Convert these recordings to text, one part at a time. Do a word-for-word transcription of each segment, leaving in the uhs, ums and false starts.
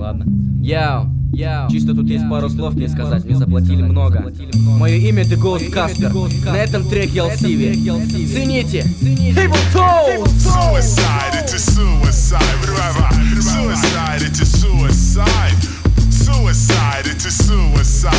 ладно. Яу, яу, чисто тут есть пару слов мне сказать, мне заплатили много. Мое имя The Ghost Casper, на этом треке Алсиви. Цените! Evil Toes! Suicide, it's a suicide. Suicide, it's a suicide. Suicide, it's a suicide.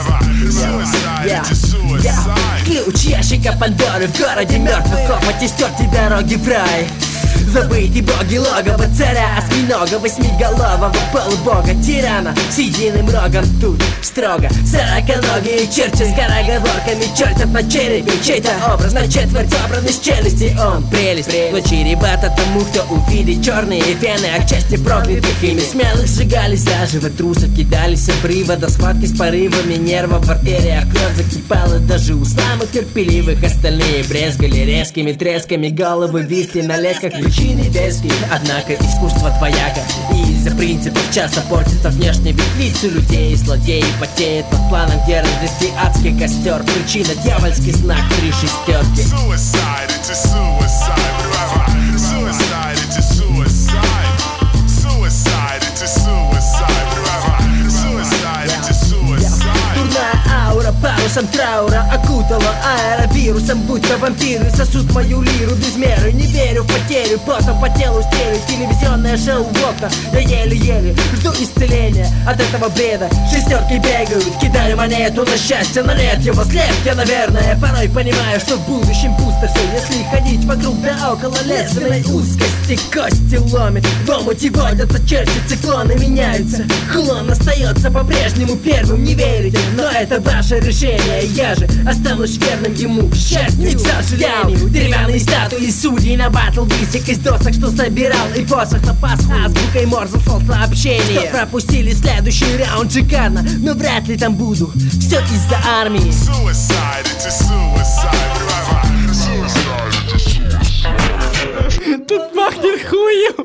Suicide, it's a suicide. Ключ ящика Пандоры в городе мертвых копоти стерти дороги в рай. Забыты боги логово царя осьминога восьмиголового полубога тирана с единым рогом тут строго сороконогие черти с скороговорками чертов на черепе. Чей-то образ на четверть собран из челюсти. Он прелесть, но чревато тому, кто увидит черные вены отчасти проклятых ими смелых сжигали заживо, трусов кидались с обрыва до схватки с порывами нервов в артериях. Кровь закипала даже у самых терпеливых, остальные брезгали резкими тресками, головы висли на лесках. Причины веские, однако искусство двояко, и из-за принципов часто портится внешний вид. Лица людей и злодеи потеют под планом, где развести адский костер. Причина дьявольский знак три шестерки. Suicide, it's a suicide. Suicide, it's a suicide. Suicide, it's a suicide. Suicide, it's a suicide. Дурная аура парусом траура окутала аэровирусом, будто вампиры сосут мою лиру без меры. Не верю в потерю, потом по телу стерю. Телевизионное шоу в окна, я еле-еле жду исцеления от этого бреда. Шестерки бегают, кидаю монету на счастье, но нет его след. Я, наверное, порой понимаю, что в будущем пусто все, если ходить вокруг да около лезвенной узкости. Кости ломит, в омуте водятся черти, циклоны меняются. Клон остается по-прежнему первым, не верите, но это ваше решение. Я же останусь верным ему, к счастью и к сожалению. Деревянные статуи судей на батл висек из досок, что собирал, и посох на Пасху азбукой Морзе слал сообщение, что пропустили следующий раунд шикарно, но вряд ли там буду. Все из-за армии. Suicide, it's a suicide. Suicide, it's a suicide. Тут пахнет хуем!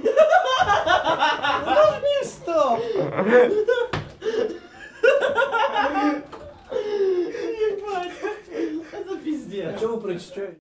Стоп! Ебать, это пиздец. А что вы прочитали?